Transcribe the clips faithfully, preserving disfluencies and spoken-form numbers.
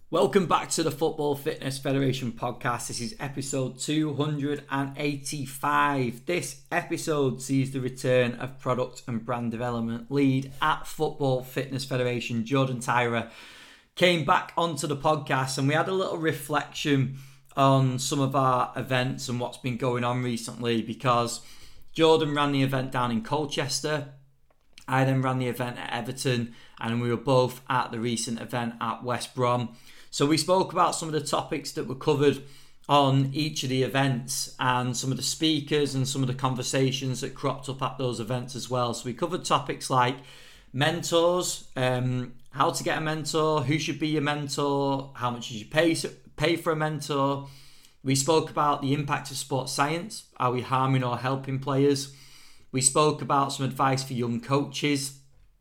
Welcome back to the Football Fitness Federation podcast. This is episode two hundred eighty-five. This episode sees the return of product and brand development lead at Football Fitness Federation, Jordan Tyrer, came back onto the podcast and we had a little reflection on some of our events and what's been going on recently, because Jordan ran the event down in Colchester. I then ran the event at Everton, and we were both at the recent event at West Brom. So we spoke about some of the topics that were covered on each of the events and some of the speakers and some of the conversations that cropped up at those events as well. So we covered topics like mentors, um, how to get a mentor, who should be your mentor, how much you should pay, pay for a mentor. We spoke about the impact of sports science. Are we harming or helping players? We spoke about some advice for young coaches.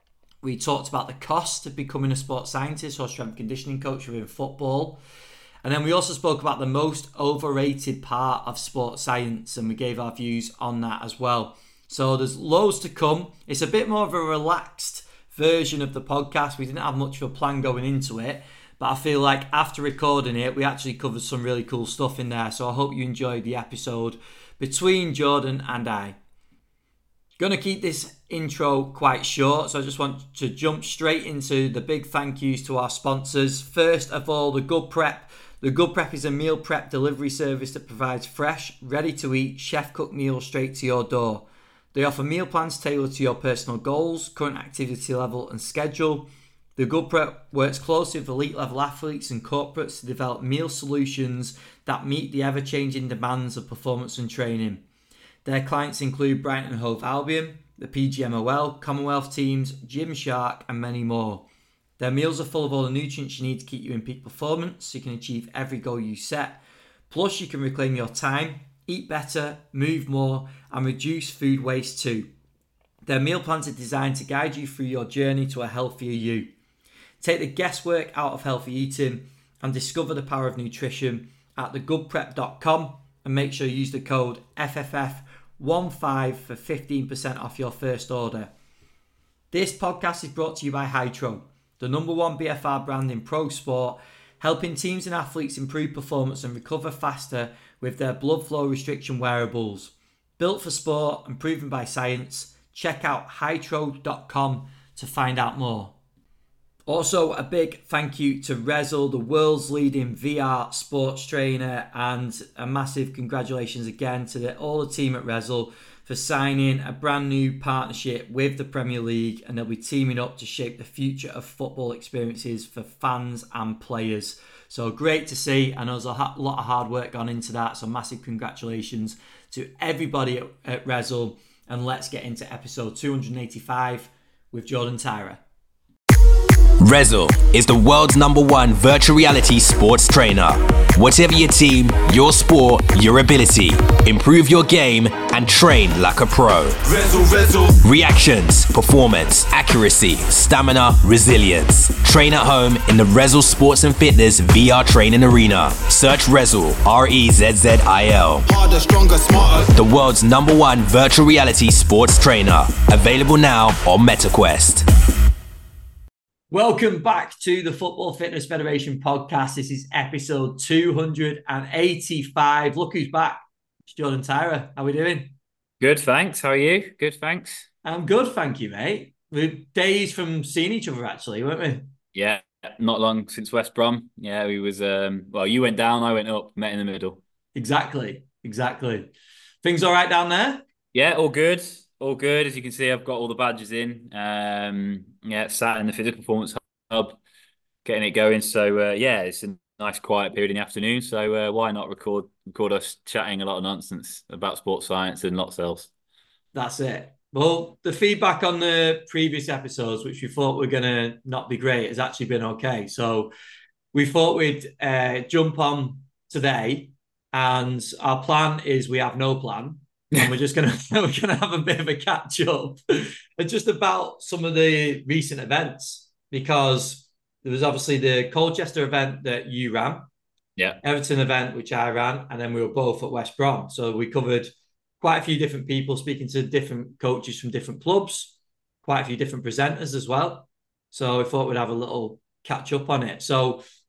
We talked about the cost of becoming a sports scientist or strength conditioning coach within football. And then we also spoke about the most overrated part of sports science, and we gave our views on that as well. So there's loads to come. It's a bit more of a relaxed version of the podcast. We didn't have much of a plan going into it, but I feel like after recording it, we actually covered some really cool stuff in there. So I hope you enjoyed the episode between Jordan and I. Going to keep this intro quite short, so I just want to jump straight into the big thank yous to our sponsors. First of all, The Good Prep. The Good Prep is a meal prep delivery service that provides fresh, ready-to-eat, chef-cooked meals straight to your door. They offer meal plans tailored to your personal goals, current activity level and schedule. The Good Prep works closely with elite-level athletes and corporates to develop meal solutions that meet the ever-changing demands of performance and training. Their clients include Brighton and Hove Albion, the P G M O L, Commonwealth teams, Gymshark and many more. Their meals are full of all the nutrients you need to keep you in peak performance so you can achieve every goal you set. Plus you can reclaim your time, eat better, move more and reduce food waste too. Their meal plans are designed to guide you through your journey to a healthier you. Take the guesswork out of healthy eating and discover the power of nutrition at the good prep dot com, and make sure you use the code F F F fifteen for fifteen percent off your first order. This podcast is brought to you by Hytro, the number one B F R brand in pro sport, helping teams and athletes improve performance and recover faster with their blood flow restriction wearables. Built for sport and proven by science, check out hytro dot com to find out more. Also, a big thank you to Rezzil, the world's leading V R sports trainer, and a massive congratulations again to the, all the team at Rezzil for signing a brand new partnership with the Premier League, and they'll be teaming up to shape the future of football experiences for fans and players. So great to see. I know there's a lot of hard work gone into that, so massive congratulations to everybody at, at Rezzil, and let's get into episode two hundred eighty-five with Jordan Tyrer. Rezzil is the world's number one virtual reality sports trainer. Whatever your team, your sport, your ability, improve your game and train like a pro. Rezzil, Rezzil. Reactions, performance, accuracy, stamina, resilience. Train at home in the Rezzil Sports and Fitness V R Training Arena. Search Rezzil, R E Z Z I L. Harder, stronger, smarter. The world's number one virtual reality sports trainer. Available now on MetaQuest. Welcome back to the Football Fitness Federation podcast. This is episode two hundred eighty-five. Look who's back. It's Jordan Tyrer. How are we doing? Good, thanks. How are you? Good, thanks. I'm good, thank you, mate. We're days from seeing each other, actually, weren't we? Yeah, not long since West Brom. Yeah, we was, um, well, you went down, I went up, met in the middle. Exactly, exactly. Things all right down there? Yeah, all good. All good. As you can see, I've got all the badges in. Um, yeah, sat in the physical performance hub, getting it going. So, uh, yeah, it's a nice quiet period in the afternoon. So uh, why not record record us chatting a lot of nonsense about sports science and lots else. That's it. Well, the feedback on the previous episodes, which we thought were going to not be great, has actually been okay. So we thought we'd uh, jump on today, and our plan is we have no plan. And we're just gonna we're gonna have a bit of a catch up, and just about some of the recent events, because there was obviously the Colchester event that you ran, yeah, Everton event which I ran, and then we were both at West Brom. So we covered quite a few different people, speaking to different coaches from different clubs, quite a few different presenters as well. So I thought we'd have a little catch up on it. So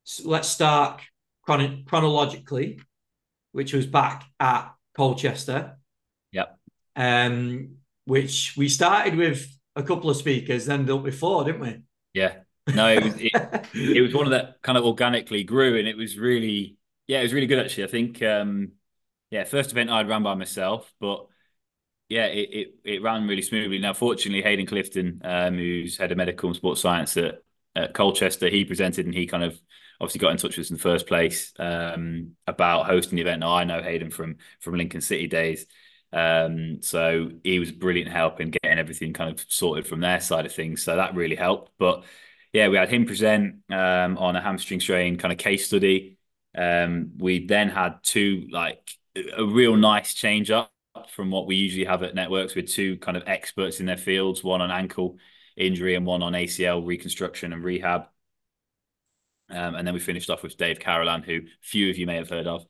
So let's start chron- chronologically, which was back at Colchester. Yep. Um, which we started with a couple of speakers, ended up with four, didn't we? Yeah. No, it was it, it was one of that kind of organically grew, and it was really yeah, it was really good actually. I think um yeah, first event I'd run by myself, but yeah, it, it, it ran really smoothly. Now, fortunately, Hayden Clifton, um, who's head of medical and sports science at, at Colchester, he presented and he kind of obviously got in touch with us in the first place um, about hosting the event. Now, I know Hayden from from Lincoln City days. Um, so he was brilliant help in getting everything kind of sorted from their side of things. So that really helped. But yeah, we had him present um, on a hamstring strain kind of case study. Um, we then had two like a real nice change up from what we usually have at networks with two kind of experts in their fields, one on ankle injury and one on A C L reconstruction and rehab. Um, and then we finished off with Dave Carolan, who few of you may have heard of.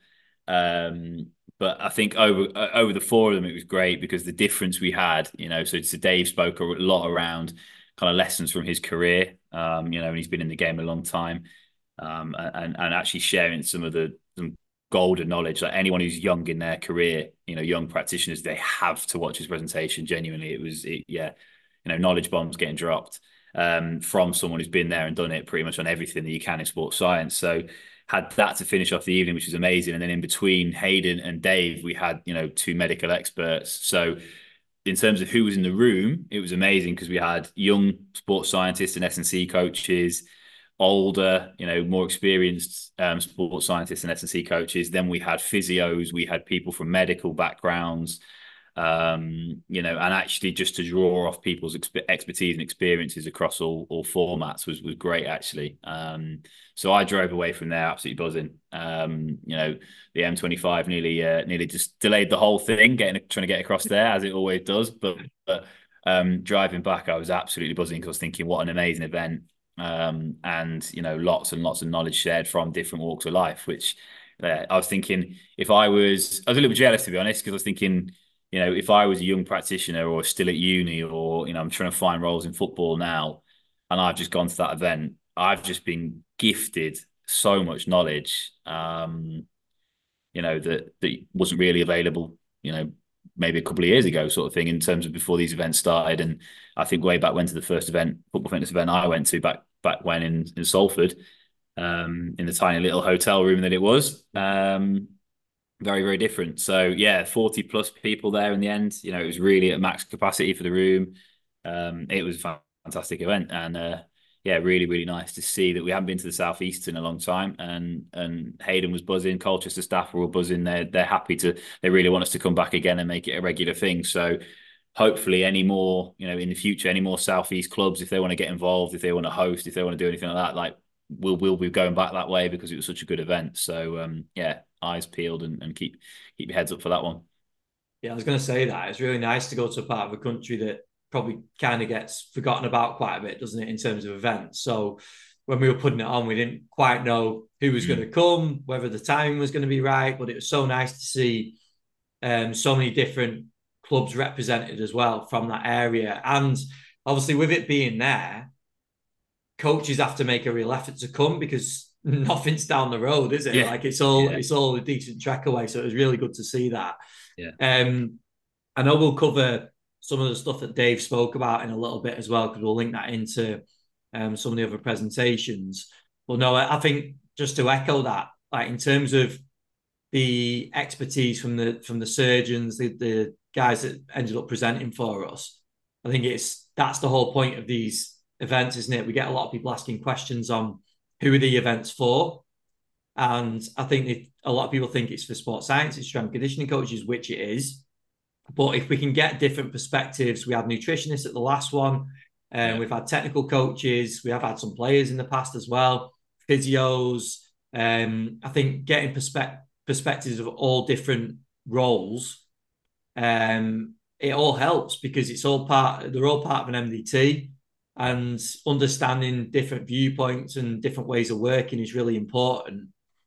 Um, but I think over uh, over the four of them, it was great because the difference we had, you know, so, so Dave spoke a lot around kind of lessons from his career, um, you know, and he's been in the game a long time, um, and and actually sharing some of the some golden knowledge. Like anyone who's young in their career, you know, young practitioners, they have to watch his presentation. Genuinely, it was, it, yeah, you know, knowledge bombs getting dropped um, from someone who's been there and done it pretty much on everything that you can in sports science. So had that to finish off the evening, which was amazing. And then in between Hayden and Dave, we had, you know, two medical experts. So in terms of who was in the room, it was amazing because we had young sports scientists and S and C coaches, older, you know, more experienced um, sports scientists and S and C coaches. Then we had physios, we had people from medical backgrounds, um, you know, and actually just to draw off people's exp- expertise and experiences across all all formats was was great actually. Um, so I drove away from there absolutely buzzing. Um, you know, the M twenty-five nearly uh, nearly just delayed the whole thing, getting trying to get across there as it always does. But, but um, driving back, I was absolutely buzzing because I was thinking, what an amazing event. Um, and you know, lots and lots of knowledge shared from different walks of life, which uh, I was thinking if I was, I was a little bit jealous to be honest, because I was thinking, you know, if I was a young practitioner or still at uni or, you know, I'm trying to find roles in football now and I've just gone to that event, I've just been gifted so much knowledge, um, you know, that, that wasn't really available, you know, maybe a couple of years ago sort of thing in terms of before these events started. And I think way back when to the first event, football fitness event I went to back, back when in, in Salford, um, in the tiny little hotel room that it was, um, very, very different. So yeah, forty plus people there in the end. You know, it was really at max capacity for the room. Um, it was a fantastic event, and uh, yeah, really, really nice to see that we haven't been to the southeast in a long time. And and Hayden was buzzing, Colchester staff were all buzzing. They're they're happy to. They really want us to come back again and make it a regular thing. So hopefully, any more, you know, in the future, any more southeast clubs, if they want to get involved, if they want to host, if they want to do anything like that, like we'll we'll be going back that way because it was such a good event. So um, yeah, eyes peeled and, and keep keep your heads up for that one. Yeah, I was going to say that. It's really nice to go to a part of the country that probably kind of gets forgotten about quite a bit, doesn't it, in terms of events? So when we were putting it on, we didn't quite know who was mm. going to come, whether the timing was going to be right, but it was so nice to see um, so many different clubs represented as well from that area. And obviously with it being there, coaches have to make a real effort to come because nothing's down the road, is it? Yeah. Like it's all yeah. it's all a decent trek away. So it was really good to see that. Yeah. Um, I know we'll cover some of the stuff that Dave spoke about in a little bit as well, because we'll link that into um, some of the other presentations. But no, I think just to echo that, like in terms of the expertise from the from the surgeons, the, the guys that ended up presenting for us, I think it's that's the whole point of these events, isn't it? We get a lot of people asking questions on who are the events for. And I think it, a lot of people think it's for sports science, it's strength conditioning coaches, which it is. But if we can get different perspectives, we had nutritionists at the last one, and um, yeah. we've had technical coaches, we have had some players in the past as well, physios. Um, I think getting perspe- perspectives of all different roles, um, it all helps because it's all part, they're all part of an M D T. And understanding different viewpoints and different ways of working is really important.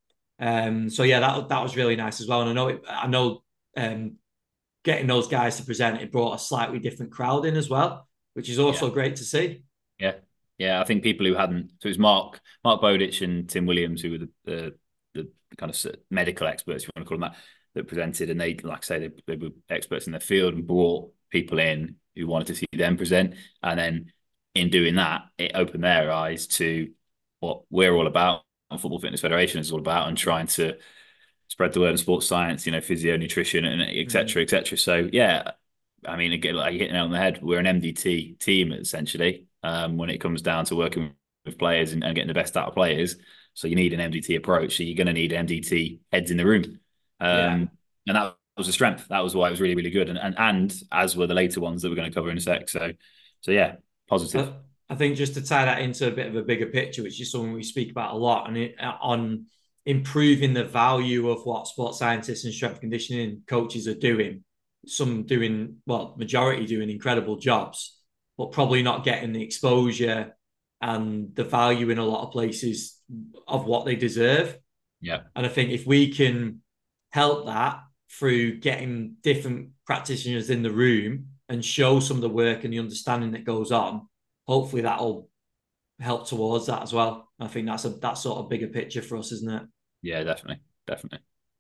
Um, so yeah, that that was really nice as well. And I know it, I know um, getting those guys to present, it brought a slightly different crowd in as well, which is also yeah. great to see. Yeah, Yeah, I think people who hadn't, so it was Mark Mark Bowditch and Tim Williams who were the the, the kind of medical experts, if you want to call them that, that presented, and they, like I say, they, they were experts in their field and brought people in who wanted to see them present, and then in doing that, it opened their eyes to what we're all about, and Football Fitness Federation is all about, and trying to spread the word in sports science, you know, physio, nutrition, and et cetera, et cetera. So yeah, I mean, again, like you hit it on the head. We're an M D T team essentially um, when it comes down to working with players and, and getting the best out of players. So you need an M D T approach. So you're going to need M D T heads in the room, um, yeah. and that was a strength. That was why it was really, really good. And and and as were the later ones that we're going to cover in a sec. So so yeah, positive. I, I think just to tie that into a bit of a bigger picture, which is something we speak about a lot, and it, on improving the value of what sports scientists and strength conditioning coaches are doing. Some doing, well, majority doing incredible jobs, but probably not getting the exposure and the value in a lot of places of what they deserve. Yeah. And I think if we can help that through getting different practitioners in the room and show some of the work and the understanding that goes on, hopefully that'll help towards that as well. I think that's a that sort of bigger picture for us, isn't it? Yeah, definitely. Definitely.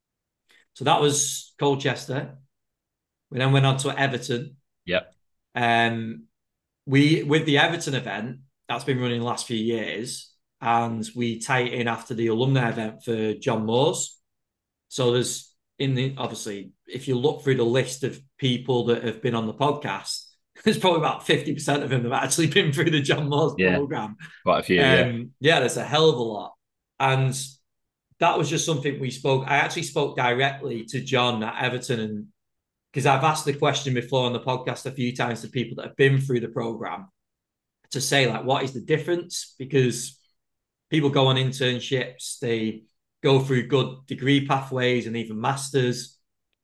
So that was Colchester. We then went on to Everton. Yep. Um, we with the Everton event that's been running the last few years, and we tie it in after the alumni event for John Moores. So there's in the obviously, if you look through the list of people that have been on the podcast, there's probably about fifty percent of them that have actually been through the John Moores yeah. program. Quite a few. Um, yeah. yeah, there's a hell of a lot, and that was just something we spoke. I actually spoke directly to John at Everton, and because I've asked the question before on the podcast a few times to people that have been through the program to say, like, what is the difference? Because people go on internships, they go through good degree pathways and even masters.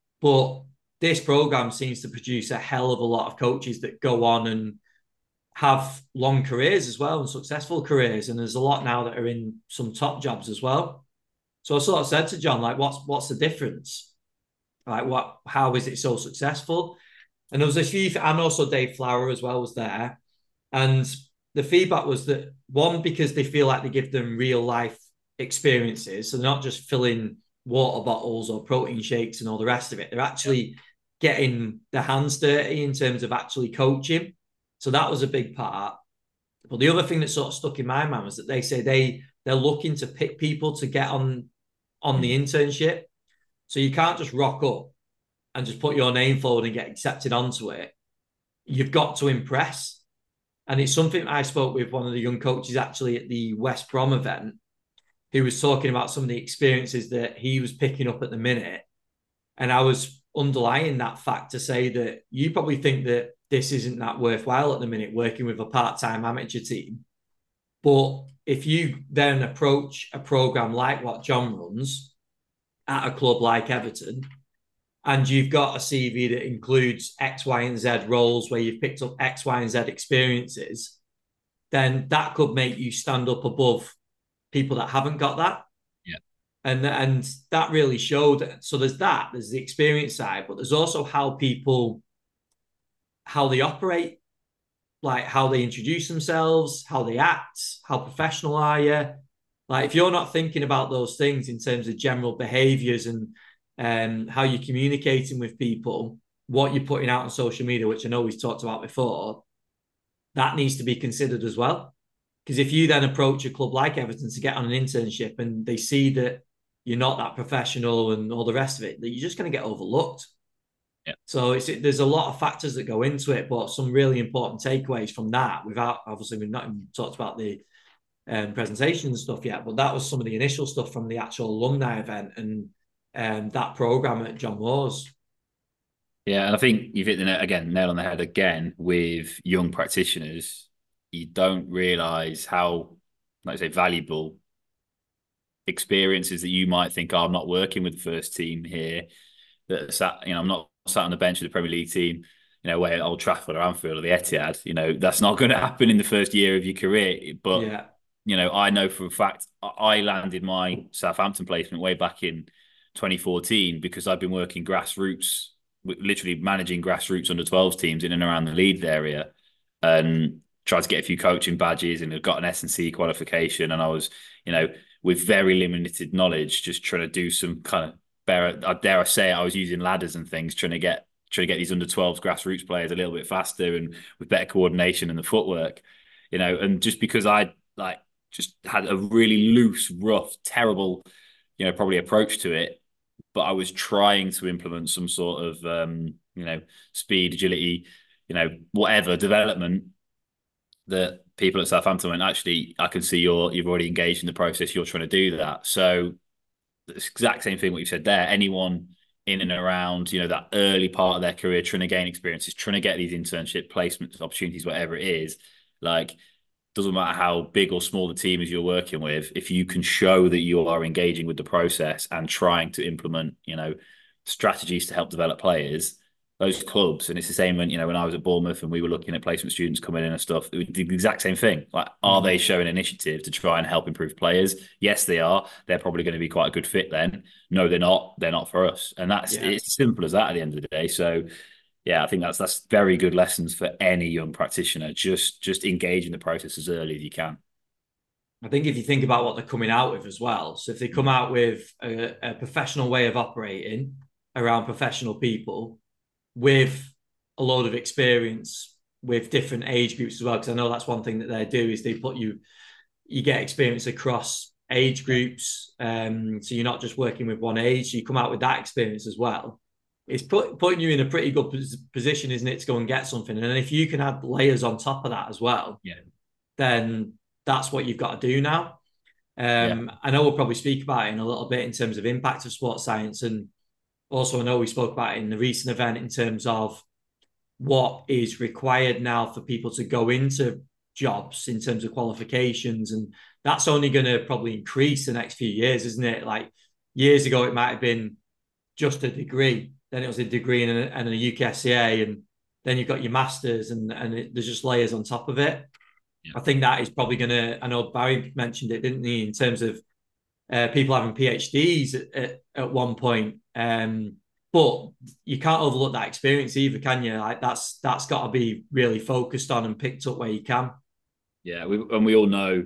But this program seems to produce a hell of a lot of coaches that go on and have long careers as well and successful careers. And there's a lot now that are in some top jobs as well. So I sort of said to John, like, what's what's the difference? Like, what? How is it so successful? And there was a few, and also Dave Flower as well was there. And the feedback was that, one, because they feel like they give them real life experiences. So they're not just filling water bottles or protein shakes and all the rest of it. They're actually getting their hands dirty in terms of actually coaching. So that was a big part. But the other thing that sort of stuck in my mind was that they say they, they're looking to pick people to get on, on the internship. So you can't just rock up and just put your name forward and get accepted onto it. You've got to impress. And it's something I spoke with one of the young coaches actually at the West Brom event, who was talking about some of the experiences that he was picking up at the minute. And I was underlying that fact to say that you probably think that this isn't that worthwhile at the minute, working with a part-time amateur team. But if you then approach a program like what John runs at a club like Everton, and you've got a C V that includes X, Y, and Z roles where you've picked up X, Y, and Z experiences, then that could make you stand up above people that haven't got that. Yeah. And, and that really showed. So there's that, there's the experience side, but there's also how people, how they operate, like how they introduce themselves, how they act, how professional are you? Like, if you're not thinking about those things in terms of general behaviors and um, how you're communicating with people, what you're putting out on social media, which I know we've talked about before, that needs to be considered as well. Because if you then approach a club like Everton to get on an internship and they see that you're not that professional and all the rest of it, that you're just going to get overlooked. Yeah. So it's there's a lot of factors that go into it, but some really important takeaways from that. Without obviously we've not even talked about the um, presentation and stuff yet, but that was some of the initial stuff from the actual alumni event and um, that program at John Moores. Yeah, and I think you've hit the nail, again nail on the head again with young practitioners. You don't realise how, like I say, valuable experiences that you might think, oh, I'm not working with the first team here. That sat, you know, I'm not sat on the bench of the Premier League team, you know, way at Old Trafford or Anfield or the Etihad. You know, that's not going to happen in the first year of your career. But yeah. You know, I know for a fact I landed my Southampton placement way back in twenty fourteen because I've been working grassroots, literally managing grassroots under twelves teams in and around the Leeds area. And tried to get a few coaching badges and had got an S and C qualification. And I was, you know, with very limited knowledge, just trying to do some kind of, bear, dare I say it, I was using ladders and things, trying to get trying to get these under twelves grassroots players a little bit faster and with better coordination and the footwork, you know, and just because I like just had a really loose, rough, terrible, you know, probably approach to it, but I was trying to implement some sort of, um, you know, speed, agility, you know, whatever development that people at Southampton went, actually, I can see you're, you've already engaged in the process. You're trying to do that. So the exact same thing what you said there, anyone in and around, you know, that early part of their career, trying to gain experiences, trying to get these internship placements, opportunities, whatever it is, like, doesn't matter how big or small the team is you're working with, if you can show that you are engaging with the process and trying to implement, you know, strategies to help develop players, those clubs, and it's the same when, you know, when I was at Bournemouth and we were looking at placement students coming in and stuff, it was the exact same thing. Like, are mm-hmm. they showing initiative to try and help improve players? Yes, they are. They're probably going to be quite a good fit then. No, they're not. They're not for us. And that's, yeah. It's as simple as that at the end of the day. So, yeah, I think that's that's very good lessons for any young practitioner. Just just engage in the process as early as you can. I think if you think about what they're coming out with as well, so if they come out with a, a professional way of operating around professional people with a load of experience with different age groups as well, because I know that's one thing that they do is they put you, you get experience across age groups. Um, so you're not just working with one age, you come out with that experience as well. It's put, putting you in a pretty good position, isn't it, to go and get something. And if you can add layers on top of that as well, yeah, then that's what you've got to do now. Um, yeah. I know we'll probably speak about it in a little bit in terms of impact of sports science. And also I know we spoke about it in the recent event in terms of what is required now for people to go into jobs in terms of qualifications. And that's only going to probably increase the next few years, isn't it? Like years ago, it might have been just a degree. Then it was a degree and a, and a U K S C A, and then you've got your masters, and, and it, there's just layers on top of it. Yeah. I think that is probably going to, I know Barry mentioned it, didn't he, in terms of uh, people having PhDs at, at, at one point. Um, but you can't overlook that experience either, can you? Like that's that's got to be really focused on and picked up where you can. Yeah, we, and we all know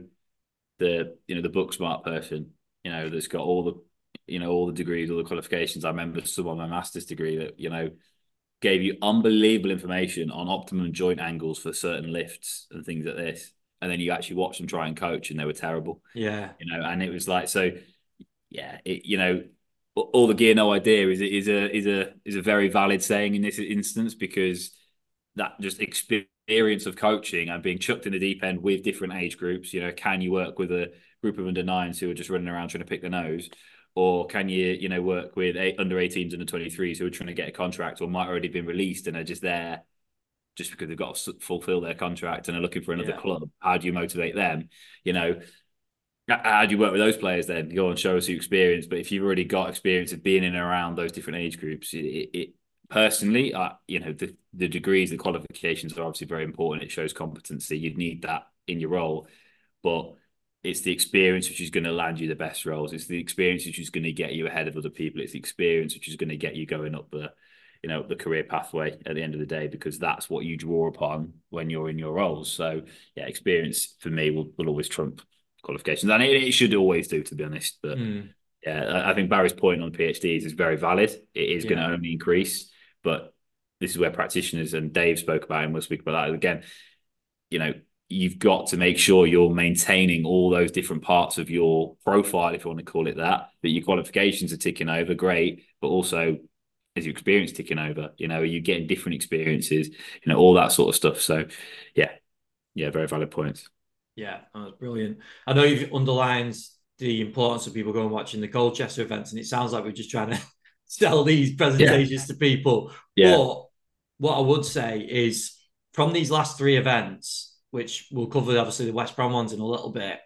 the, you know, the book smart person, you know, that's got all the, you know, all the degrees, all the qualifications. I remember some on my master's degree that, you know, gave you unbelievable information on optimum joint angles for certain lifts and things like this. And then you actually watch them try and coach and they were terrible. Yeah. You know, and it was like, so yeah, it, you know, all the gear, no idea is, is a, is a, is a very valid saying in this instance, because that just experience of coaching and being chucked in the deep end with different age groups, you know, can you work with a group of under nines who are just running around trying to pick the nose? Or can you, you know, work with eight, under eighteens and under twenty-threes who are trying to get a contract or might already been released and are just there just because they've got to fulfill their contract and are looking for another yeah. club? How do you motivate them? You know, how do you work with those players then? Go and show us your experience. But if you've already got experience of being in and around those different age groups, it, it personally, uh, you know, the, the degrees, the qualifications are obviously very important. It shows competency. You'd need that in your role. But it's the experience which is going to land you the best roles. It's the experience which is going to get you ahead of other people. It's the experience which is going to get you going up the, you know, the career pathway at the end of the day, because that's what you draw upon when you're in your roles. So yeah, experience for me will, will always trump qualifications, and it, it should always do, to be honest. But mm. yeah, I think Barry's point on PhDs is very valid. It is yeah. going to only increase, but this is where practitioners, and Dave spoke about it, and we'll speak about that again. You know, you've got to make sure you're maintaining all those different parts of your profile, if you want to call it that, that your qualifications are ticking over, great, but also is your experience ticking over? You know, are you getting different experiences? You know, all that sort of stuff. So yeah, yeah, very valid points. Yeah, that's brilliant. I know you've underlined the importance of people going and watching the Colchester events, and it sounds like we're just trying to sell these presentations yeah. to people. Yeah. But what I would say is from these last three events, which we'll cover obviously the West Brom ones in a little bit,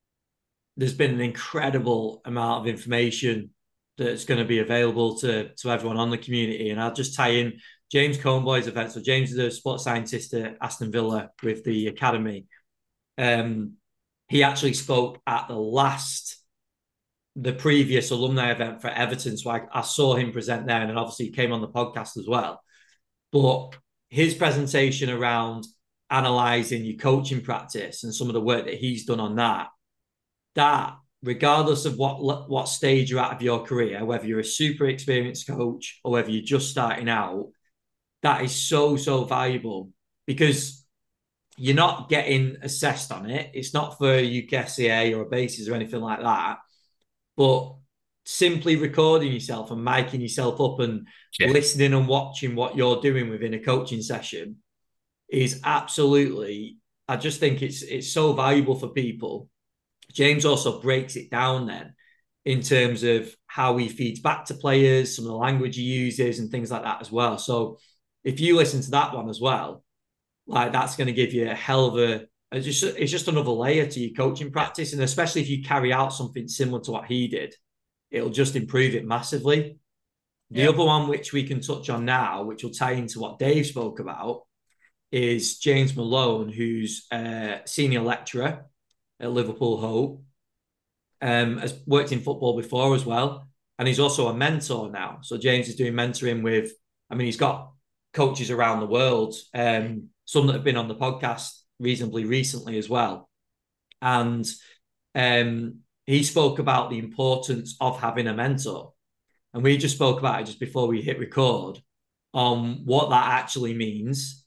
there's been an incredible amount of information that's going to be available to, to everyone on the community. And I'll just tie in James Comboy's event. So James is a sports scientist at Aston Villa with the academy. Um, he actually spoke at the last, the previous alumni event for Everton. So I, I saw him present there, and then obviously he came on the podcast as well. But his presentation around analysing your coaching practice and some of the work that he's done on that, that regardless of what what stage you're at of your career, whether you're a super experienced coach or whether you're just starting out, that is so, so valuable because you're not getting assessed on it. It's not for a U K S C A or a BASIS or anything like that. But simply recording yourself and miking yourself up and yeah. listening and watching what you're doing within a coaching session is absolutely, I just think it's it's so valuable for people. James also breaks it down then in terms of how he feeds back to players, some of the language he uses and things like that as well. So if you listen to that one as well, like that's going to give you a hell of a, it's just, it's just another layer to your coaching practice. And especially if you carry out something similar to what he did, it'll just improve it massively. The yeah. other one, which we can touch on now, which will tie into what Dave spoke about, is James Malone, who's a senior lecturer at Liverpool Hope, um, has worked in football before as well. And he's also a mentor now. So James is doing mentoring with, I mean, he's got coaches around the world, um, some that have been on the podcast reasonably recently as well. And um, he spoke about the importance of having a mentor. And we just spoke about it just before we hit record on what that actually means,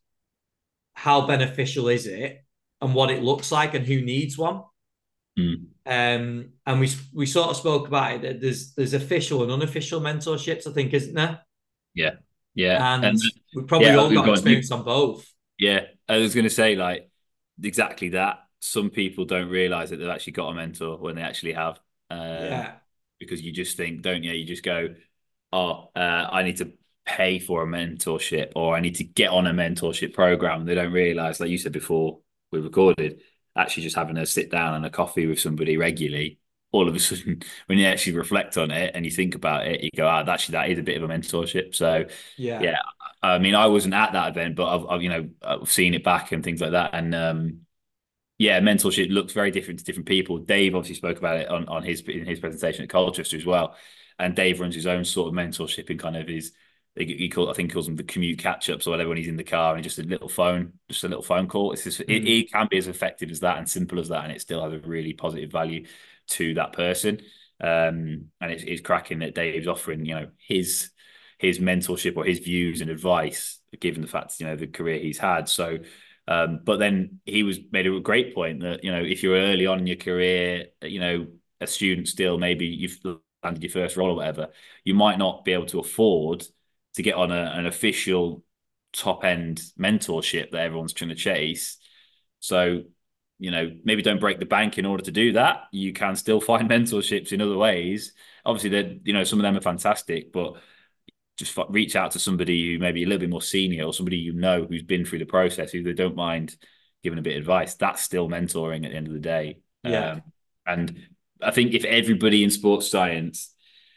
how beneficial is it, and what it looks like and who needs one. Mm. Um, and we we sort of spoke about it that there's there's official and unofficial mentorships, I think, isn't there? Yeah. Yeah. And, and we've probably yeah, all got gone, experience on both. Yeah. I was going to say, like, exactly that. Some people don't realize that they've actually got a mentor when they actually have. Um, yeah. Because you just think, don't you? You just go, oh, uh, I need to pay for a mentorship or I need to get on a mentorship program. They don't realize, like you said before we recorded, actually just having a sit down and a coffee with somebody regularly, all of a sudden, when you actually reflect on it and you think about it, you go, ah, oh, actually, that is a bit of a mentorship. So, yeah, yeah. I mean, I wasn't at that event, but I've, I've you know, I've seen it back and things like that. And um, yeah, mentorship looks very different to different people. Dave obviously spoke about it on, on his in his presentation at Colchester as well. And Dave runs his own sort of mentorship in kind of his, he called, I think he calls them the commute catch-ups or whatever when he's in the car and just a little phone, just a little phone call. It's just, mm. it, it can be as effective as that and simple as that, and it still has a really positive value to that person. Um, and it's, it's cracking that Dave's offering, you know, his his mentorship or his views and advice, given the fact, you know, the career he's had. So, um, but then he was made a great point that, you know, if you're early on in your career, you know, a student still, maybe you've landed your first role or whatever, you might not be able to afford to get on a, an official top end mentorship that everyone's trying to chase. So, you know, maybe don't break the bank in order to do that. You can still find mentorships in other ways. Obviously, they're, you know, some of them are fantastic, but just reach out to somebody who maybe a little bit more senior or somebody you know who's been through the process, who they don't mind giving a bit of advice. That's still mentoring at the end of the day. Yeah. Um, and I think if everybody in sports science,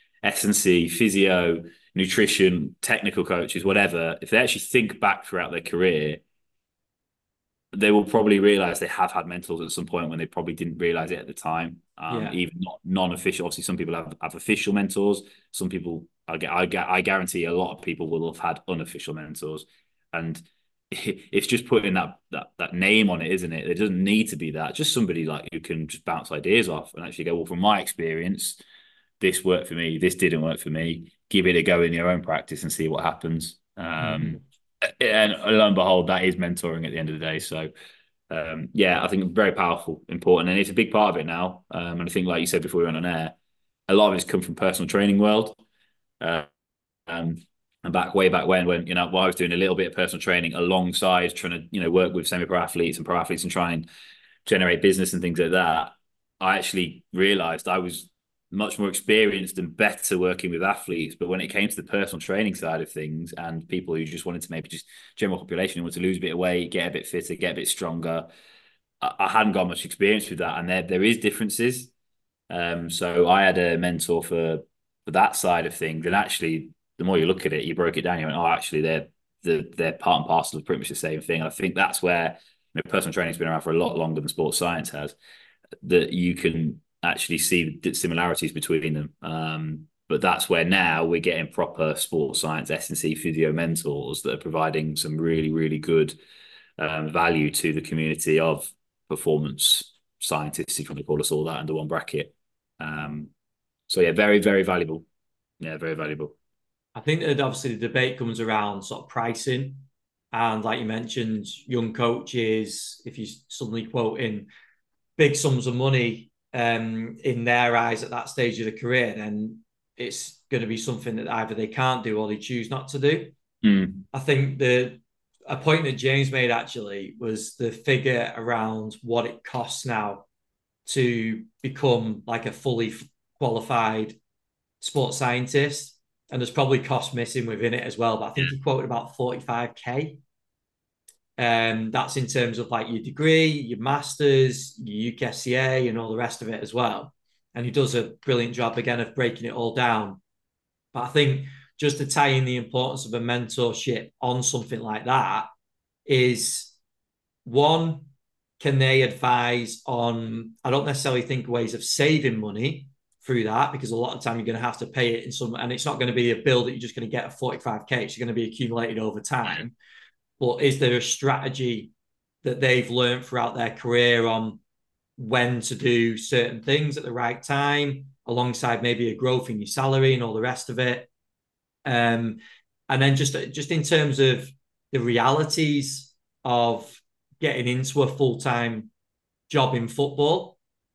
S and C, physio, nutrition, technical coaches, whatever, if they actually think back throughout their career, they will probably realize they have had mentors at some point when they probably didn't realize it at the time. Um, yeah. Even not non-official. Obviously, some people have, have official mentors. Some people, I, I, I guarantee a lot of people will have had unofficial mentors. And it's just putting that, that that name on it, isn't it? It doesn't need to be that. Just somebody like who can just bounce ideas off and actually go, well, from my experience, this worked for me, this didn't work for me. Give it a go in your own practice and see what happens. Um, mm-hmm. And lo and behold, that is mentoring at the end of the day. So, um, yeah, I think very powerful, important, and it's a big part of it now. Um, and I think, like you said before we went on air, a lot of it's come from personal training world. Uh, um, and back way back when, when you know, while I was doing a little bit of personal training alongside trying to, you know, work with semi-pro athletes and pro athletes and try and generate business and things like that, I actually realised I was much more experienced and better working with athletes. But when it came to the personal training side of things and people who just wanted to maybe just general population who wanted to lose a bit of weight, get a bit fitter, get a bit stronger, I, I hadn't got much experience with that. And there, there is differences. Um, so I had a mentor for, for that side of things. And actually, the more you look at it, you broke it down, you went, oh, actually, they're, they're, they're part and parcel of pretty much the same thing. And I think that's where, you know, personal training has been around for a lot longer than sports science has, that you can actually see the similarities between them. Um, but that's where now we're getting proper sports science, S and C physio mentors that are providing some really, really good um, value to the community of performance scientists, if you want to call us all that, under one bracket. Um, so yeah, very, very valuable. Yeah, very valuable. I think that obviously the debate comes around sort of pricing. And like you mentioned, young coaches, if you suddenly quote in big sums of money um, in their eyes at that stage of the career, then it's going to be something that either they can't do or they choose not to do. Mm. I think the a point that James made actually was the figure around what it costs now to become like a fully qualified sports scientist. And there's probably cost missing within it as well. But I think he quoted about forty-five K. Um, that's in terms of like your degree, your master's, your U K S C A, and all the rest of it as well. And he does a brilliant job again of breaking it all down. But I think just to tie in the importance of a mentorship on something like that is one, can they advise on, I don't necessarily think ways of saving money through that, because a lot of time you're going to have to pay it in some, and it's not going to be a bill that you're just going to get a forty-five K. It's going to be accumulated over time. But is there a strategy that they've learned throughout their career on when to do certain things at the right time, alongside maybe a growth in your salary and all the rest of it? Um, and then just, just in terms of the realities of getting into a full-time job in football,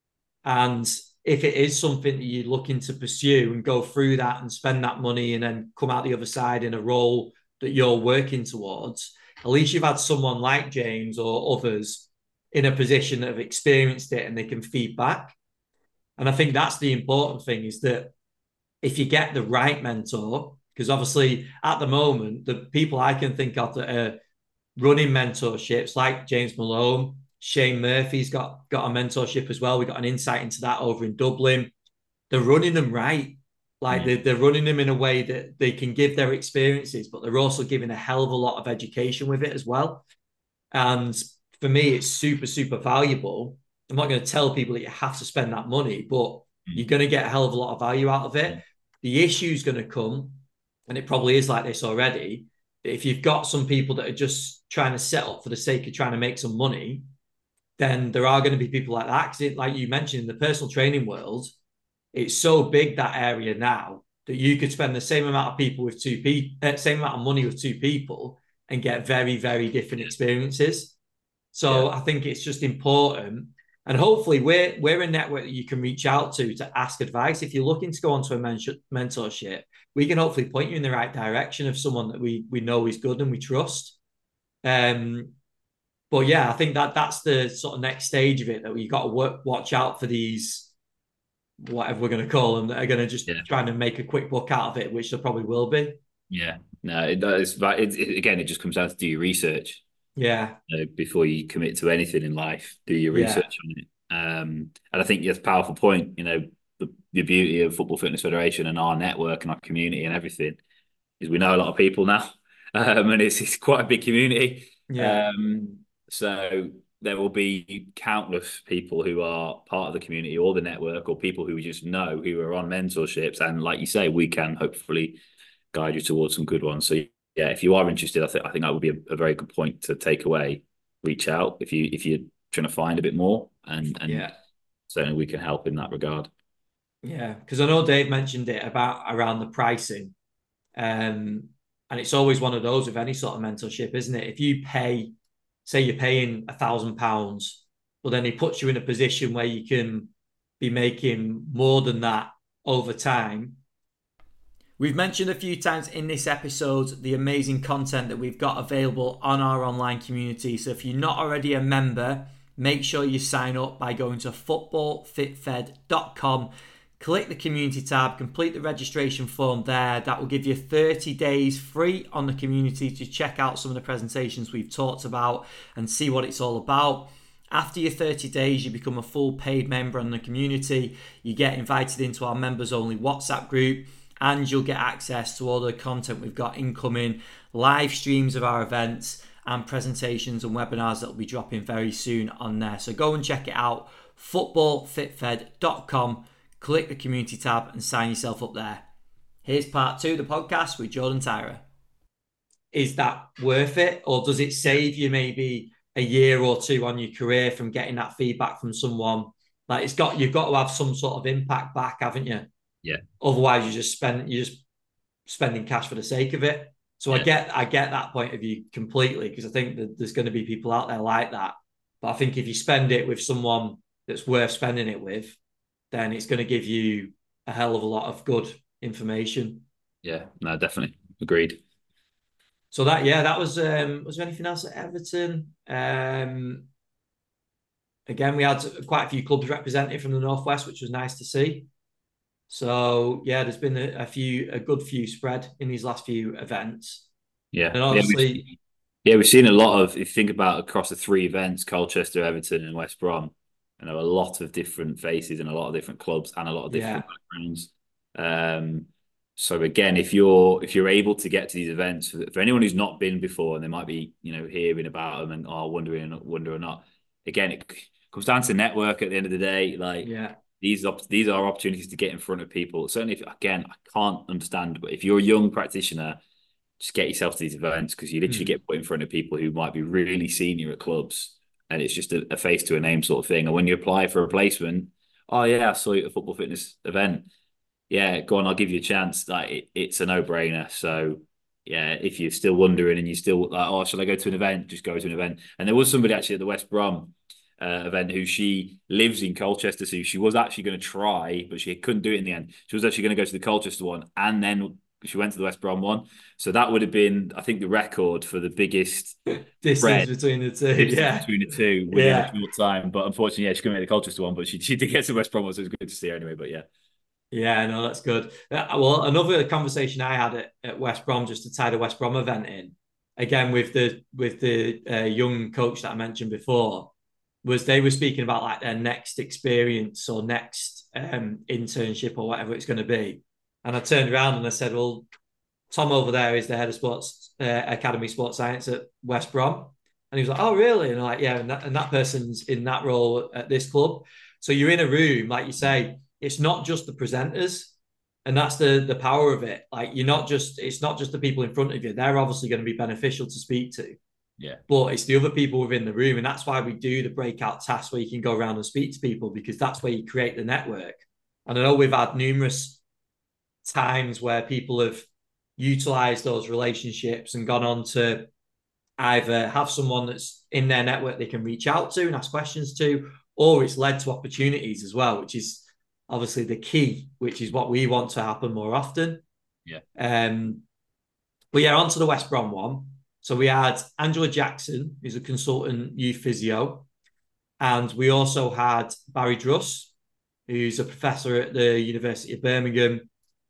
and if it is something that you're looking to pursue and go through that and spend that money and then come out the other side in a role that you're working towards, at least you've had someone like James or others in a position that have experienced it and they can feed back. And I think that's the important thing, is that if you get the right mentor, because obviously at the moment, the people I can think of that are running mentorships like James Malone, Shane Murphy's got, got a mentorship as well. We got an insight into that over in Dublin. They're running them right. Like mm. they're, they're running them in a way that they can give their experiences, but they're also giving a hell of a lot of education with it as well. And for me, it's super, super valuable. I'm not going to tell people that you have to spend that money, but mm. you're going to get a hell of a lot of value out of it. Mm. The issue is going to come, and it probably is like this already, if you've got some people that are just trying to set up for the sake of trying to make some money, then there are going to be people like that. Because like you mentioned, in the personal training world, it's so big, that area now, that you could spend the same amount of people with two people, uh, same amount of money with two people and get very, very different experiences. So yeah. I think it's just important. And hopefully we're, we're a network that you can reach out to to ask advice. If you're looking to go onto a mentorship, we can hopefully point you in the right direction of someone that we, we know is good and we trust. Um, But yeah, I think that that's the sort of next stage of it, that we got to work, watch out for these, whatever we're going to call them, that are going to just yeah. trying to make a quick buck out of it, which there probably will be. Yeah, no, it does. It, it, again, it just comes down to do your research. Yeah. You know, before you commit to anything in life, do your research yeah. on it. Um, and I think that's a powerful point. You know, the, the beauty of Football Fitness Federation and our network and our community and everything is we know a lot of people now, um, and it's it's quite a big community. Yeah. Um, So there will be countless people who are part of the community or the network, or people who we just know who are on mentorships. And like you say, we can hopefully guide you towards some good ones. So yeah, if you are interested, I think I think that would be a, a very good point to take away. Reach out if you if you're trying to find a bit more, and and yeah. certainly we can help in that regard. Yeah, because I know Dave mentioned it about around the pricing, um, and it's always one of those with any sort of mentorship, isn't it? If you pay, say you're paying a thousand pounds, but then he puts you in a position where you can be making more than that over time. We've mentioned a few times in this episode the amazing content that we've got available on our online community. So if you're not already a member, make sure you sign up by going to football fit fed dot com. Click the community tab, complete the registration form there. That will give you thirty days free on the community to check out some of the presentations we've talked about and see what it's all about. After your thirty days, you become a full paid member on the community. You get invited into our members only WhatsApp group, and you'll get access to all the content we've got incoming, live streams of our events and presentations and webinars that will be dropping very soon on there. So go and check it out, football fit fed dot com. Click the community tab and sign yourself up there. Here's part two of the podcast with Jordan Tyra. Is that worth it? Or does it save you maybe a year or two on your career from getting that feedback from someone. Like it's got you've got to have some sort of impact back, haven't you? Yeah. Otherwise, you just spend you just spending cash for the sake of it. So yeah. I get I get that point of view completely, because I think that there's going to be people out there like that. But I think if you spend it with someone that's worth spending it with, then it's going to give you a hell of a lot of good information. Yeah, no, definitely agreed. So that yeah, that was um was there anything else at Everton? Um again, we had quite a few clubs represented from the Northwest, which was nice to see. So yeah, there's been a, a few, a good few spread in these last few events. Yeah, and obviously, yeah we've, yeah, we've seen a lot of. If you think about across the three events, Colchester, Everton, and West Brom, and there are a lot of different faces and a lot of different clubs and a lot of different yeah. backgrounds. Um, so again, if you're if you're able to get to these events, for, for anyone who's not been before and they might be you know hearing about them and are oh, wondering wonder or not, again, it comes down to network at the end of the day. Like yeah. These these are opportunities to get in front of people. Certainly, if, again, I can't understand, but if you're a young practitioner, just get yourself to these events, because you literally mm. get put in front of people who might be really senior at clubs, and it's just a, a face to a name sort of thing. And when you apply for a placement, oh yeah, I saw you at a football fitness event. Yeah, go on, I'll give you a chance. Like it, it's a no brainer. So yeah, if you're still wondering and you're still like, oh, shall I go to an event? Just go to an event. And there was somebody actually at the West Brom Uh, event who she lives in Colchester, so she was actually going to try, but she couldn't do it in the end. She was actually going to go to the Colchester one, and then she went to the West Brom one. So that would have been, I think, the record for the biggest distance between the two. Yeah, between the two within yeah. a short time. But unfortunately, yeah, she couldn't make the Colchester one, but she she did get to the West Brom one, so it was good to see her anyway. But yeah. Yeah, no, that's good. Uh, well, another conversation I had at, at West Brom, just to tie the West Brom event in, again with the with the uh, young coach that I mentioned before, was they were speaking about like their next experience or next um, internship or whatever it's going to be. And I turned around and I said, well, Tom over there is the head of sports uh, academy sports science at West Brom. And he was like, oh, really? And I'm like, yeah, and that, and that person's in that role at this club. So you're in a room, like you say, it's not just the presenters. And that's the the power of it. Like you're not just, it's not just the people in front of you. They're obviously going to be beneficial to speak to. Yeah. But it's the other people within the room. And that's why we do the breakout tasks where you can go around and speak to people, because that's where you create the network. And I know we've had numerous times where people have utilized those relationships and gone on to either have someone that's in their network they can reach out to and ask questions to, or it's led to opportunities as well, which is obviously the key, which is what we want to happen more often. Yeah. Um, but yeah, on to the West Brom one. So we had Angela Jackson, who's a consultant youth physio. And we also had Barry Druss, who's a professor at the University of Birmingham.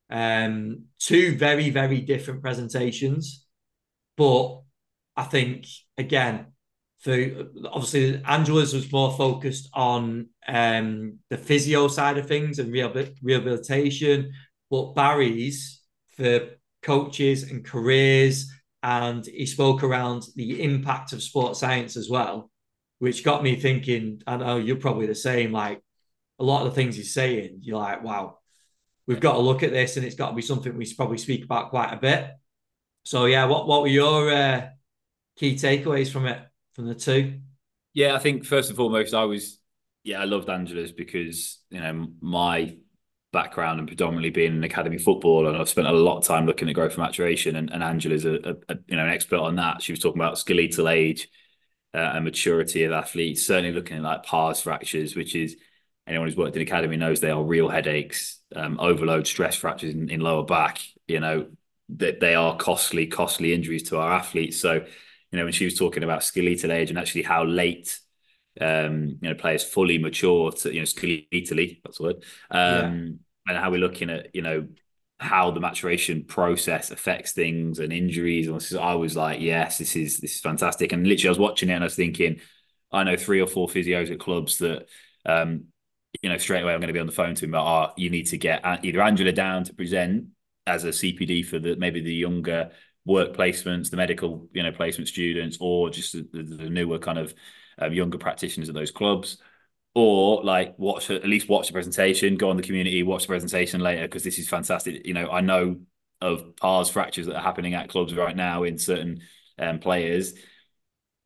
Um, two very, very different presentations. But I think, again, for obviously Angela's was more focused on um, the physio side of things and rehabilitation. But Barry's for coaches and careers, and he spoke around the impact of sports science as well, which got me thinking, I know you're probably the same, like a lot of the things he's saying, you're like, wow, we've got to look at this, and it's got to be something we probably speak about quite a bit. So yeah, what, what were your uh, key takeaways from it, from the two? Yeah, I think first and foremost, I was, yeah, I loved Angela's because, you know, my background and predominantly being an academy football, and I've spent a lot of time looking at growth and maturation, and, and Angela's a, a, a you know an expert on that. She was talking about skeletal age uh, and maturity of athletes, certainly looking at like pars fractures, which is, anyone who's worked in academy knows they are real headaches, um, overload stress fractures in, in lower back, you know, that they are costly, costly injuries to our athletes. So, you know, when she was talking about skeletal age and actually how late um, you know, players fully mature to, you know, skeletally, that's the word. Um, yeah. And how we're looking at, you know, how the maturation process affects things and injuries. And I was like, yes, this is, this is fantastic. And literally I was watching it and I was thinking, I know three or four physios at clubs that, um, you know, straight away I'm going to be on the phone to him about, oh, you need to get either Angela down to present as a C P D for the, maybe the younger work placements, the medical, you know, placement students, or just the, the, the newer kind of um, younger practitioners at those clubs, or like watch, at least watch the presentation, go on the community, watch the presentation later, because this is fantastic. You know, I know of pars fractures that are happening at clubs right now in certain um, players.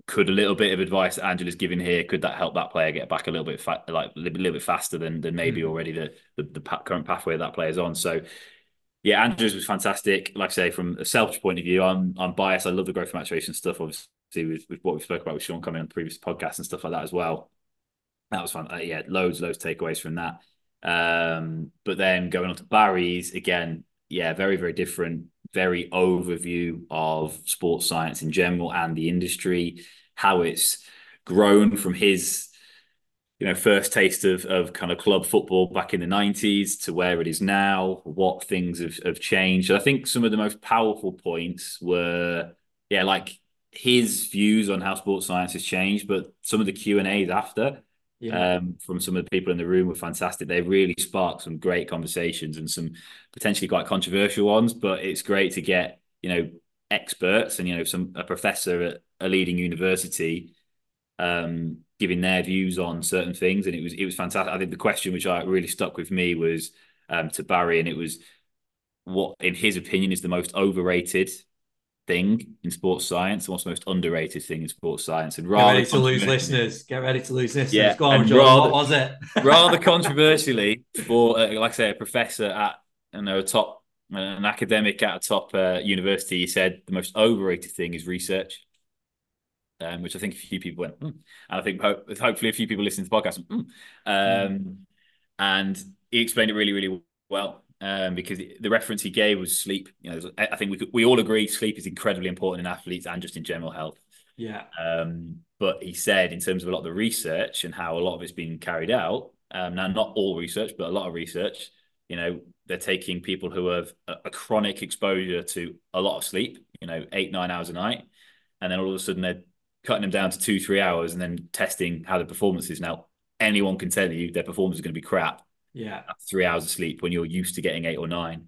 could a little bit of advice that Angela's giving here, could that help that player get back a little bit fa- like a little bit faster than than maybe Mm. already the the, the current pathway that player's on? So yeah, Andrews was fantastic. Like I say, from a selfish point of view, I'm I'm biased. I love the growth and maturation stuff, obviously, with, with what we spoke about with Sean coming on the previous podcast and stuff like that as well. That was fun. Uh, yeah, loads, loads of takeaways from that. Um, but then going on to Barry's, again, yeah, very, very different, very overview of sports science in general and the industry, how it's grown from his you know, first taste of of kind of club football back in the nineties to where it is now, what things have, have changed. And I think some of the most powerful points were, yeah, like his views on how sports science has changed, but some of the Q and A's after Yeah. um, from some of the people in the room were fantastic. They really sparked some great conversations and some potentially quite controversial ones, but it's great to get, you know, experts and, you know, some a professor at a leading university um, giving their views on certain things, and it was it was fantastic. I think the question which I really stuck with me was um, to Barry, and it was what, in his opinion, is the most overrated thing in sports science, and what's the most underrated thing in sports science. And Get rather ready to lose listeners. Get ready to lose listeners. yeah, Go on, and John. rather, What was it? rather controversially, for uh, like I say, a professor at you know a top an academic at a top uh, university, he said the most overrated thing is research. Um, which I think a few people went, mm. and I think ho- hopefully a few people listening to the podcast, mm. um, and he explained it really, really well. Um, because the reference he gave was sleep. You know, I think we could, we all agree sleep is incredibly important in athletes and just in general health. Yeah. Um, but he said in terms of a lot of the research and how a lot of it's been carried out, um, now not all research, but a lot of research, you know, they're taking people who have a, a chronic exposure to a lot of sleep, you know, eight, nine hours a night, and then all of a sudden they're cutting them down to two, three hours and then testing how the performance is. Now, anyone can tell you their performance is going to be crap. Yeah. After three hours of sleep when you're used to getting eight or nine.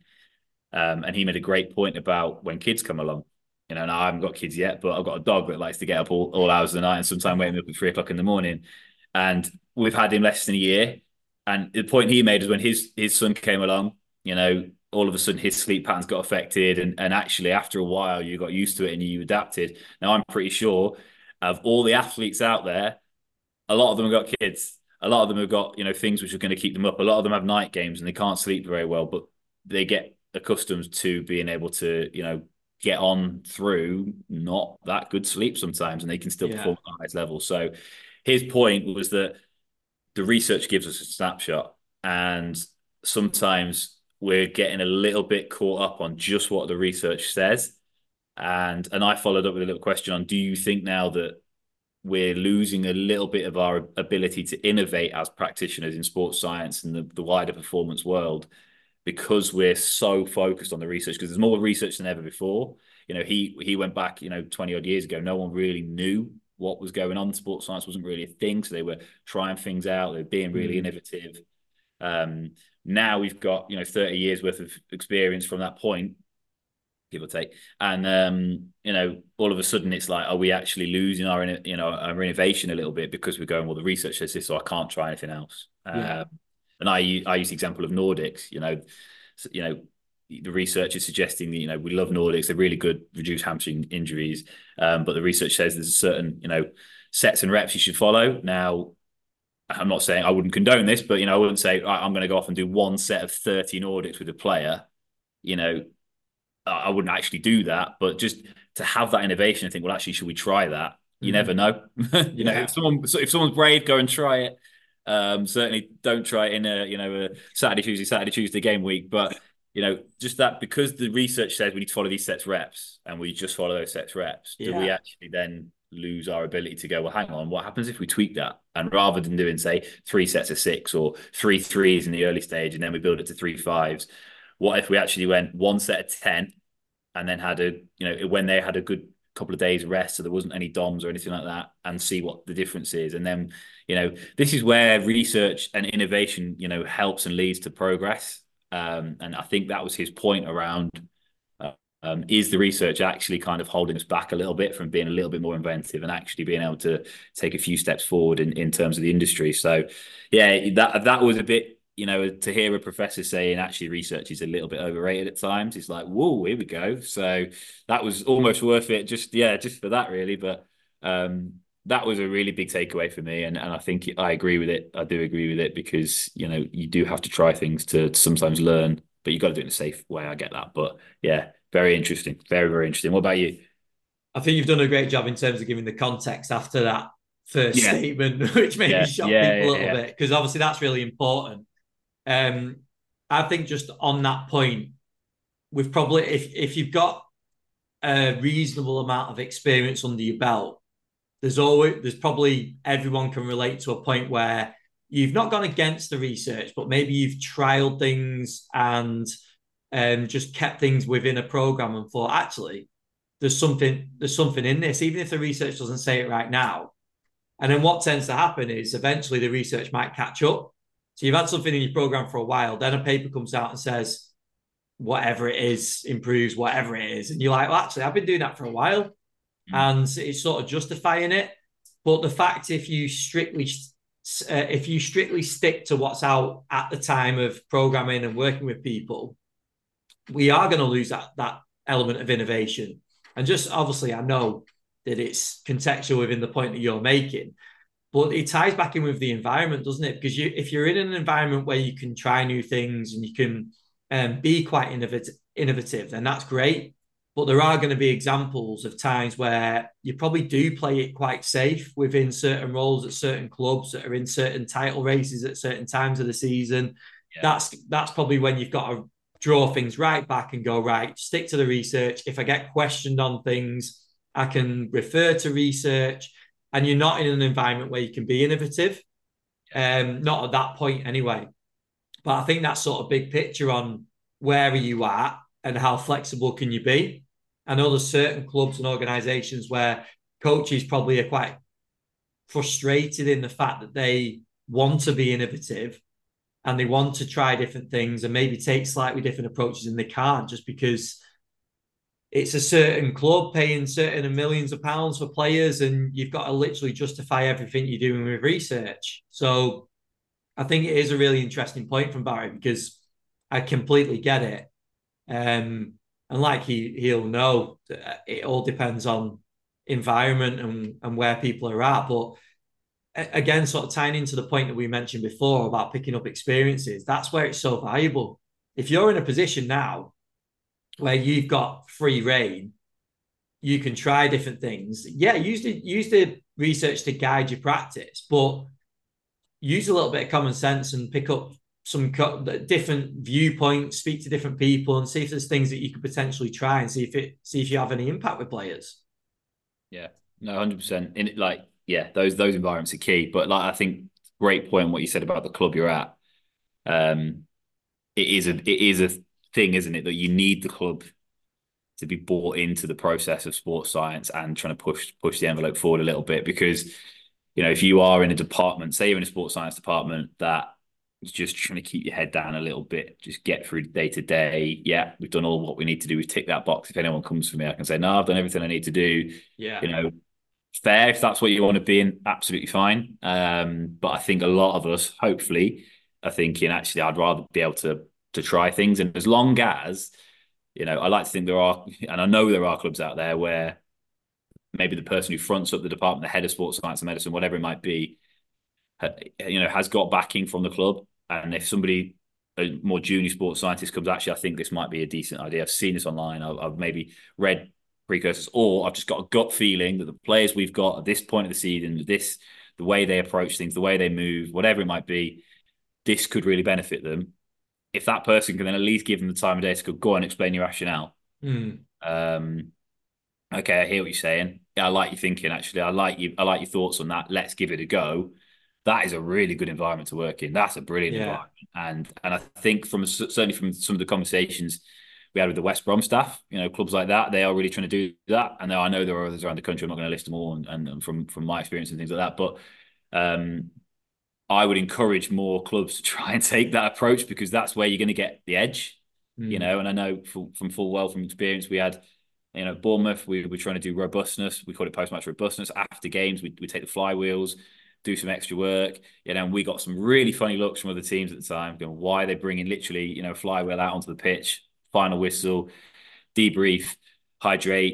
Um, and he made a great point about when kids come along. You know, and I haven't got kids yet, but I've got a dog that likes to get up all, all hours of the night and sometimes wake me up at three o'clock in the morning. And we've had him less than a year. And the point he made is when his his son came along, you know, all of a sudden his sleep patterns got affected. And, and actually, after a while, you got used to it and you adapted. Now, I'm pretty sure of all the athletes out there, a lot of them have got kids. A lot of them have got, you know, things which are going to keep them up. A lot of them have night games and they can't sleep very well, but they get accustomed to being able to, you know, get on through not that good sleep sometimes, and they can still Yeah. perform at the highest level. So his point was that the research gives us a snapshot, and sometimes we're getting a little bit caught up on just what the research says. And and I followed up with a little question on, do you think now that we're losing a little bit of our ability to innovate as practitioners in sports science and the, the wider performance world because we're so focused on the research? Because there's more research than ever before. You know, he he went back, you know, twenty odd years ago. No one really knew what was going on. Sports science wasn't really a thing. So they were trying things out. They were being really mm. innovative. Um, now we've got, you know, thirty years worth of experience from that point, give or take. And, um, you know, all of a sudden it's like, are we actually losing our, you know, our innovation a little bit because we're going, well, the research says this, so I can't try anything else. Yeah. Um, and I, I use the example of Nordics, you know, you know, the research is suggesting that, you know, we love Nordics. They're really good, reduce hamstring injuries. Um, but the research says there's a certain, you know, sets and reps you should follow. Now, I'm not saying I wouldn't condone this, but, you know, I wouldn't say right, I'm going to go off and do one set of thirty Nordics with a player. You know, I wouldn't actually do that, but just to have that innovation and think, well, actually, should we try that? You mm. never know. you yeah. know, if someone if someone's brave, go and try it. Um, certainly don't try it in a, you know, a Saturday, Tuesday, Saturday, Tuesday game week. But, you know, just that, because the research says we need to follow these sets reps and we just follow those sets reps, yeah. do we actually then lose our ability to go, well, hang on, what happens if we tweak that? And rather than doing, say, three sets of six or three threes in the early stage and then we build it to three fives, what if we actually went one set of ten and then had a, you know, when they had a good couple of days rest, so there wasn't any D O Ms or anything like that, and see what the difference is. And then, you know, this is where research and innovation, you know, helps and leads to progress. Um, and I think that was his point around, uh, um, is the research actually kind of holding us back a little bit from being a little bit more inventive and actually being able to take a few steps forward in, in terms of the industry. So, yeah, that that was a bit, you know, to hear a professor saying actually research is a little bit overrated at times, it's like, whoa, here we go. So that was almost worth it. Just, yeah, just for that really. But Um, that was a really big takeaway for me, and and I think I agree with it. I do agree with it because you know you do have to try things to, to sometimes learn, but you got to do it in a safe way. I get that, but yeah, very interesting, very very interesting. What about you? I think you've done a great job in terms of giving the context after that first Yeah, statement, which maybe yeah, shocked yeah, people a yeah, little yeah. bit, because obviously that's really important. Um, I think just on that point, we've probably, if if you've got a reasonable amount of experience under your belt, there's always there's probably everyone can relate to a point where you've not gone against the research, but maybe you've trialed things and um, just kept things within a program and thought, actually, there's something there's something in this, even if the research doesn't say it right now. And then what tends to happen is eventually the research might catch up. So you've had something in your program for a while, then a paper comes out and says whatever it is improves whatever it is, and you're like, well, actually, I've been doing that for a while, Mm. and it's sort of justifying it. But the fact, if you strictly uh, if you strictly stick to what's out at the time of programming and working with people, we are going to lose that that element of innovation. And just obviously, I know that it's contextual within the point that you're making, but it ties back in with the environment, doesn't it? Because you, if you're in an environment where you can try new things and you can um, be quite innovative, innovative, then that's great. But there are going to be examples of times where you probably do play it quite safe within certain roles at certain clubs that are in certain title races at certain times of the season. Yeah. That's that's probably when you've got to draw things right back and go, right, stick to the research. If I get questioned on things, I can refer to research, and you're not in an environment where you can be innovative. Um, not at that point anyway. But I think that's sort of big picture on where are you at and how flexible can you be. I know there's certain clubs and organizations where coaches probably are quite frustrated in the fact that they want to be innovative and they want to try different things and maybe take slightly different approaches, and they can't just because it's a certain club paying certain millions of pounds for players, and you've got to literally justify everything you're doing with research. So I think it is a really interesting point from Barry, because I completely get it. Um, and like he he'll know, it all depends on environment and, and where people are at. But again, sort of tying into the point that we mentioned before about picking up experiences, that's where it's so valuable. If you're in a position now where you've got free reign, you can try different things. Yeah, use the use the research to guide your practice, but use a little bit of common sense and pick up some co- different viewpoints, speak to different people, and see if there's things that you could potentially try and see if it see if you have any impact with players. Yeah, no, one hundred percent. In it, like, yeah, those those environments are key. But like, I think great point what you said about the club you're at. Um, it is a it is a thing, isn't it, that you need the club to be bought into the process of sports science and trying to push push the envelope forward a little bit, because you know if you are in a department, say you're in a sports science department that is just trying to keep your head down a little bit, just get through day to day. Yeah, we've done all what we need to do. We've ticked that box. If anyone comes for me, I can say, no, I've done everything I need to do. Yeah. You know, fair if that's what you want to be in, absolutely fine. Um, but I think a lot of us, hopefully, are thinking actually I'd rather be able to to try things, and as long as you know, I like to think there are, and I know there are clubs out there where maybe the person who fronts up the department, the head of sports science and medicine, whatever it might be, you know, has got backing from the club. And if somebody, a more junior sports scientist comes, actually, I think this might be a decent idea. I've seen this online. I've, I've maybe read precursors, or I've just got a gut feeling that the players we've got at this point of the season, this, the way they approach things, the way they move, whatever it might be, this could really benefit them. If that person can then at least give them the time of day to go, go on, explain your rationale. Mm. Um, okay, I hear what you're saying. Yeah, I like your thinking. Actually, I like you. I like your thoughts on that. Let's give it a go. That is a really good environment to work in. That's a brilliant Yeah. environment, and and I think from certainly from some of the conversations we had with the West Brom staff, you know, clubs like that, they are really trying to do that. And I know there are others around the country. I'm not going to list them all, and, and from from my experience and things like that, but. Um, I would encourage more clubs to try and take that approach, because that's where you're going to get the edge, mm. you know. And I know from, from full well from experience, we had, you know, Bournemouth, we were trying to do robustness. We called it post-match robustness. After games, we we take the flywheels, do some extra work, you know, and we got some really funny looks from other teams at the time, going, why are they bringing literally, you know, flywheel out onto the pitch, final whistle, debrief, hydrate,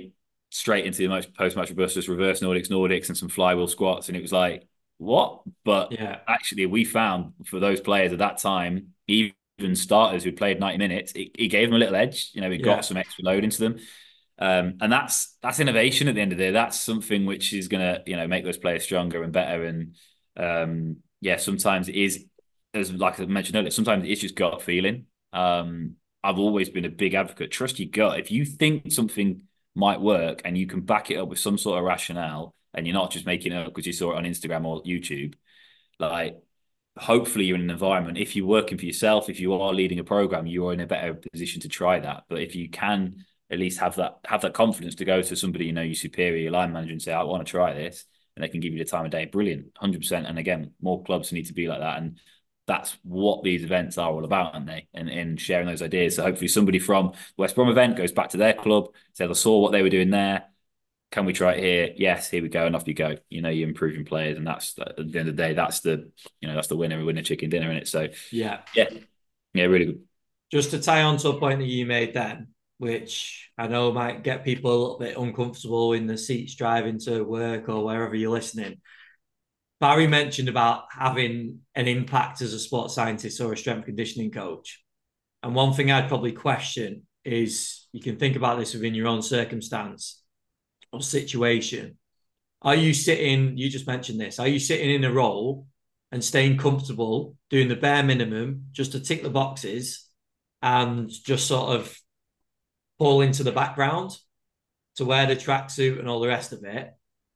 straight into the post-match robustus, reverse Nordics, Nordics, and some flywheel squats. And it was like, what? But Yeah. actually, we found for those players at that time, even starters who played ninety minutes, it, it gave them a little edge. You know, it Yeah. got some extra load into them. Um, and that's that's innovation at the end of the day. That's something which is going to, you know, make those players stronger and better. And um, yeah, sometimes it is, as like I mentioned earlier, sometimes it's just gut feeling. Um, I've always been a big advocate. Trust your gut. If you think something might work and you can back it up with some sort of rationale, and you're not just making it up because you saw it on Instagram or YouTube, like hopefully you're in an environment. If you're working for yourself, if you are leading a program, you are in a better position to try that. But if you can at least have that have that confidence to go to somebody you know, your superior, your line manager, and say, I want to try this, and they can give you the time of day, brilliant, one hundred percent. And again, more clubs need to be like that. And that's what these events are all about, aren't they? And in sharing those ideas. So hopefully somebody from the West Brom event goes back to their club, says, I saw what they were doing there. Can we try it here? Yes, here we go, and off you go. You know, you're improving players, and that's at the end of the day, that's the you know that's the winner, winner chicken dinner in it. So Yeah. yeah, yeah, really good. Just to tie on to a point that you made then, which I know might get people a little bit uncomfortable in the seats driving to work or wherever you're listening. Barry mentioned about having an impact as a sports scientist or a strength conditioning coach. And one thing I'd probably question is you can think about this within your own circumstance or situation. Are you sitting, you just mentioned this, are you sitting in a role and staying comfortable, doing the bare minimum just to tick the boxes and just sort of fall into the background to wear the tracksuit and all the rest of it?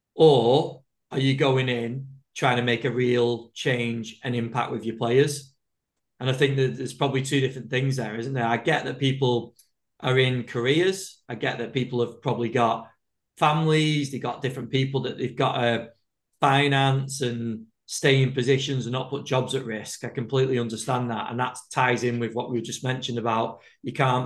Or are you going in trying to make a real change and impact with your players? And I think that there's probably two different things there, isn't there? I get that people are in careers. I get that people have probably got families. They've got different people that they've got to finance and stay in positions and not put jobs at risk. I completely understand that. And that ties in with what we just mentioned about you can't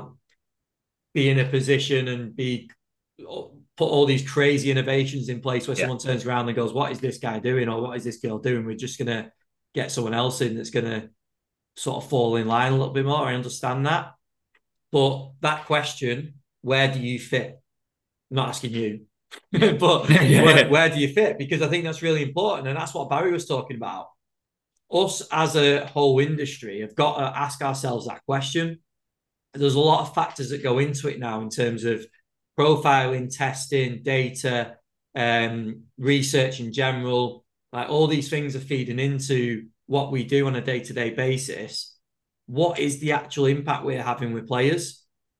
be in a position and be put all these crazy innovations in place where yeah. someone turns around and goes, what is this guy doing? Or what is this girl doing? We're just going to get someone else in that's going to sort of fall in line a little bit more. I understand that. But that question, where do you fit? I'm not asking you, but yeah. where, where do you fit? Because I think that's really important. And that's what Barry was talking about. Us as a whole industry have got to ask ourselves that question. There's a lot of factors that go into it now in terms of profiling, testing, data, um, research in general. Like all these things are feeding into what we do on a day-to-day basis. What is the actual impact we're having with players?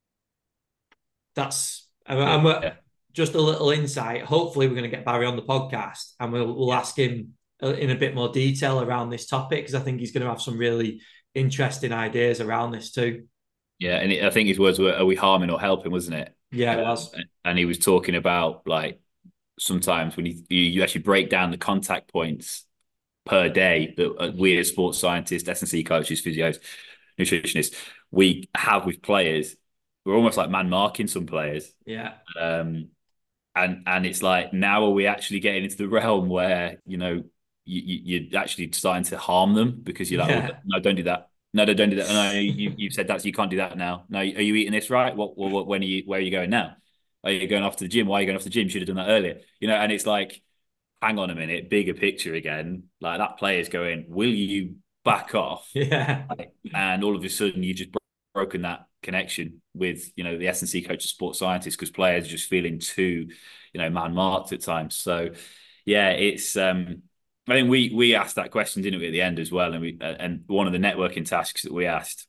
That's yeah, and yeah. just a little insight. Hopefully, we're going to get Barry on the podcast and we'll we'll yeah. ask him in a bit more detail around this topic because I think he's going to have some really interesting ideas around this too. Yeah, and I think his words were, "Are we harming or helping?" Wasn't it? Yeah, it was. And he was talking about like sometimes when you you actually break down the contact points per day that we as sports scientists, S and C coaches, physios, nutritionists, we have with players. We're almost like man marking some players. Yeah. Um, and and it's like now are we actually getting into the realm where you know you, you you're actually starting to harm them because you're like, yeah. oh, no, don't do that. No, no, don't do that. No, you you've said that, so you can't do that now. No, are you eating this right? What, what when are you? Where are you going now? Are you going off to the gym? Why are you going off to the gym? You should have done that earlier. You know, and it's like, hang on a minute, bigger picture again. Like that player's going, will you back off? Yeah. Like, and all of a sudden you've just broken that connection with, you know, the S and C coach of sports scientists because players are just feeling too, you know, man marked at times. So yeah, it's um I think we we asked that question, didn't we, at the end as well? And we and one of the networking tasks that we asked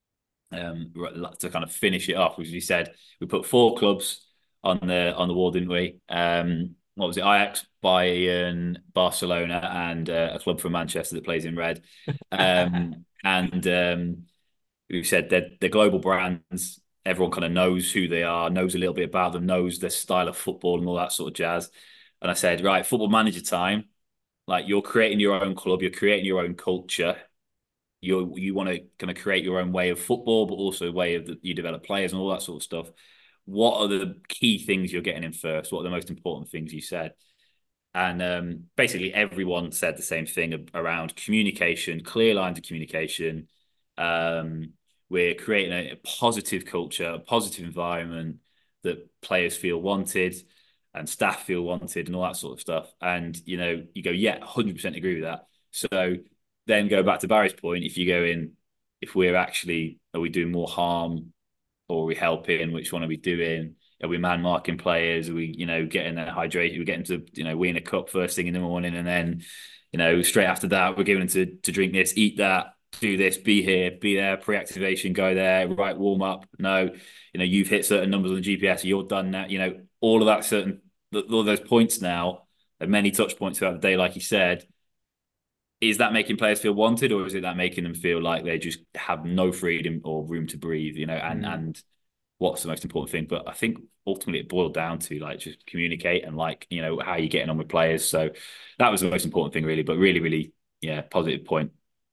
um, to kind of finish it off was we said we put four clubs on the on the wall, didn't we? Um, what was it? Ajax, Bayern, Barcelona, and uh, a club from Manchester that plays in red. Um, and um, we said that they're global brands. Everyone kind of knows who they are, knows a little bit about them, knows their style of football and all that sort of jazz. And I said, right, football manager time. Like you're creating your own club, you're creating your own culture. You you want to kind of create your own way of football, but also a way of the, you develop players and all that sort of stuff. What are the key things you're getting in first? What are the most important things you said? And um, basically everyone said the same thing around communication, clear lines of communication. Um, we're creating a, a positive culture, a positive environment that players feel wanted. and staff feel wanted and all that sort of stuff. And, you know, you go, yeah, one hundred percent agree with that. So then go back to Barry's point, if you go in, if we're actually, are we doing more harm or are we helping? Which one are we doing? Are we man marking players? Are we, you know, getting that hydrated? We're getting to, you know, win a cup first thing in the morning, and then, you know, straight after that, we're giving them to, to drink this, eat that, do this, be here, be there, pre-activation, go there, right, warm up. No, you know, you've hit certain numbers on the G P S, you're done now. You know, all of that certain, all those points now, and many touch points throughout the day, like you said. Is that making players feel wanted, or is it that making them feel like they just have no freedom or room to breathe? You know, and mm. and what's the most important thing? But I think ultimately it boiled down to like just communicate and like, you know, how you're getting on with players. So that was the most important thing, really. But really, really, yeah, positive point.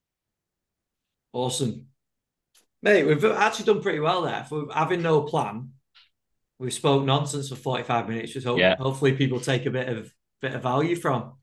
Awesome, mate. We've actually done pretty well there. For having no plan, we've spoke nonsense for forty-five minutes. Just hope, yeah. hopefully people take a bit of bit of value from.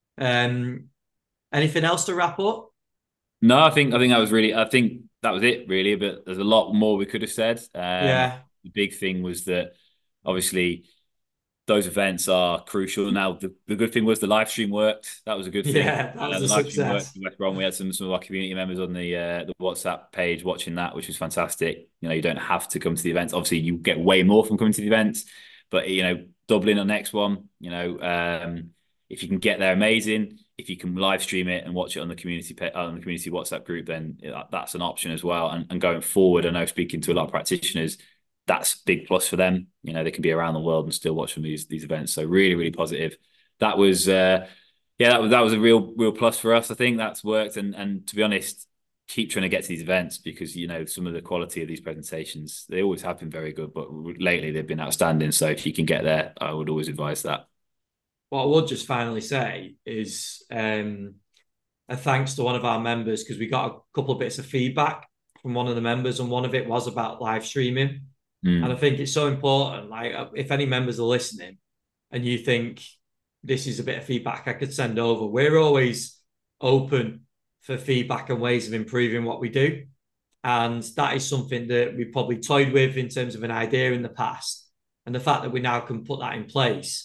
Um. Anything else to wrap up? No, I think I think that was really. I think that was it, really. But there's a lot more we could have said. Um, yeah. The big thing was that obviously those events are crucial. Now, the, the good thing was the live stream worked. That was a good thing. Yeah, that was uh, the a live success. Stream worked in West Brom. We had some some of our community members on the uh, the WhatsApp page watching that, which was fantastic. You know, you don't have to come to the events. Obviously, you get way more from coming to the events, but you know, Dublin on the next one. You know, um, if you can get there, amazing. If you can live stream it and watch it on the community on the community WhatsApp group, then that's an option as well. And, and going forward, I know speaking to a lot of practitioners, that's a big plus for them. You know, they can be around the world and still watch from these these events. So really, really positive. That was, uh, yeah, that was that was a real real plus for us. I think that's worked. And and to be honest, keep trying to get to these events because you know some of the quality of these presentations, they always have been very good, but lately they've been outstanding. So if you can get there, I would always advise that. What I would just finally say is um, a thanks to one of our members because we got a couple of bits of feedback from one of the members, and one of it was about live streaming. Mm. And I think it's so important. Like, if any members are listening and you think this is a bit of feedback I could send over, we're always open for feedback and ways of improving what we do. And that is something that we probably toyed with in terms of an idea in the past. And the fact that we now can put that in place.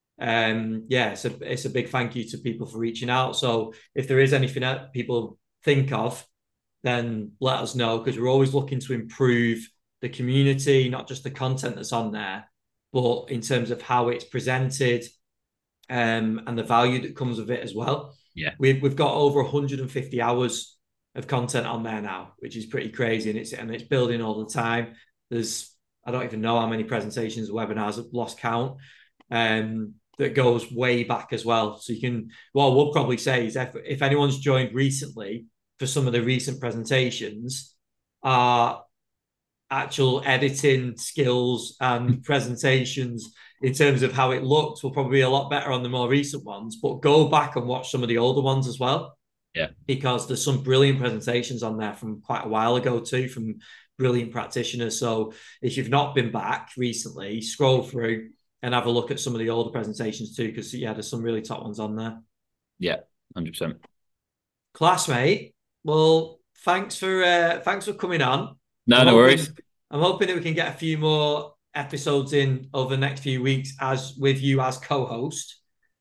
Um, yeah, it's a, it's a big thank you to people for reaching out. So if there is anything that people think of, then let us know because we're always looking to improve the community, not just the content that's on there, but in terms of how it's presented um, and the value that comes with it as well. Yeah, we've we've got over one hundred fifty hours of content on there now, which is pretty crazy, and it's and it's building all the time. There's I don't even know how many presentations, webinars, I've lost count. Um, that goes way back as well. So you can, what we'll probably say is if, if anyone's joined recently for some of the recent presentations, our actual editing skills and presentations in terms of how it looks will probably be a lot better on the more recent ones, but go back and watch some of the older ones as well. Yeah. Because there's some brilliant presentations on there from quite a while ago too, from brilliant practitioners. So if you've not been back recently, scroll through and have a look at some of the older presentations too, because yeah, there's some really top ones on there. Yeah, one hundred percent. Class, mate. Well, thanks for uh, thanks for coming on. No, I'm no hoping, worries. I'm hoping that we can get a few more episodes in over the next few weeks as with you as co-host,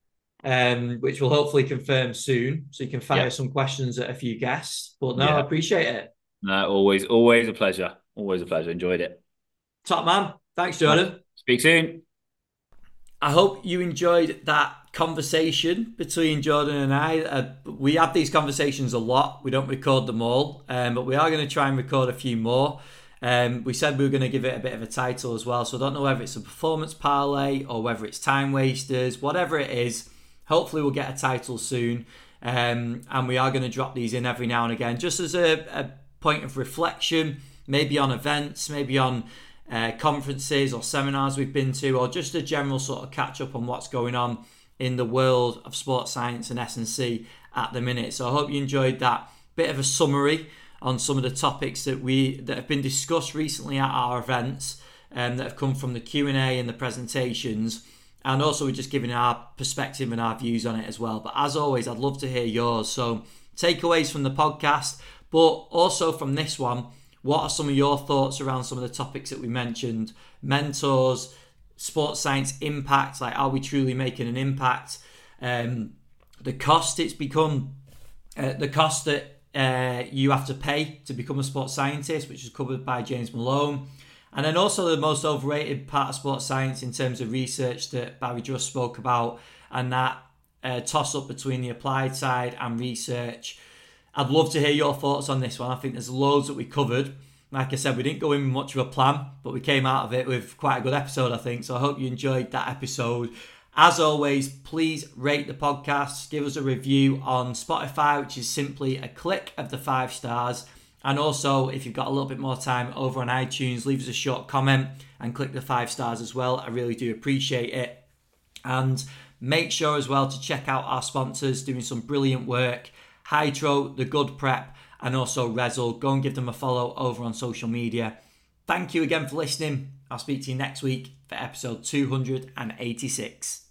um, which will hopefully confirm soon. So you can fire yeah. some questions at a few guests. But no, yeah. I appreciate it. No, always, always a pleasure. Always a pleasure. Enjoyed it. Top man. Thanks, Jordan. Speak soon. I hope you enjoyed that conversation between Jordan and I. Uh, we have these conversations a lot. We don't record them all, um, but we are going to try and record a few more. Um, we said we were going to give it a bit of a title as well, so I don't know whether it's a performance parlay or whether it's time wasters, whatever it is. Hopefully we'll get a title soon, um, and we are going to drop these in every now and again, just as a, a point of reflection, maybe on events, maybe on Uh, conferences or seminars we've been to, or just a general sort of catch up on what's going on in the world of sports science and S and C at the minute. So I hope you enjoyed that bit of a summary on some of the topics that we that have been discussed recently at our events and um, that have come from the Q and A and the presentations, and also we're just giving our perspective and our views on it as well. But as always, I'd love to hear yours. So takeaways from the podcast, but also from this one. What are some of your thoughts around some of the topics that we mentioned? Mentors, sports science impact, like are we truly making an impact? Um, the cost it's become, uh, the cost that uh, you have to pay to become a sports scientist, which is covered by James Malone. And then also the most overrated part of sports science in terms of research that Barry just spoke about, and that uh, toss-up between the applied side and research. I'd love to hear your thoughts on this one. I think there's loads that we covered. Like I said, we didn't go in with much of a plan, but we came out of it with quite a good episode, I think. So I hope you enjoyed that episode. As always, please rate the podcast. Give us a review on Spotify, which is simply a click of the five stars. And also, if you've got a little bit more time over on iTunes, leave us a short comment and click the five stars as well. I really do appreciate it. And make sure as well to check out our sponsors doing some brilliant work. Hydro, The Good Prep, and also Rezzil. Go and give them a follow over on social media. Thank you again for listening. I'll speak to you next week for episode two hundred eighty-six.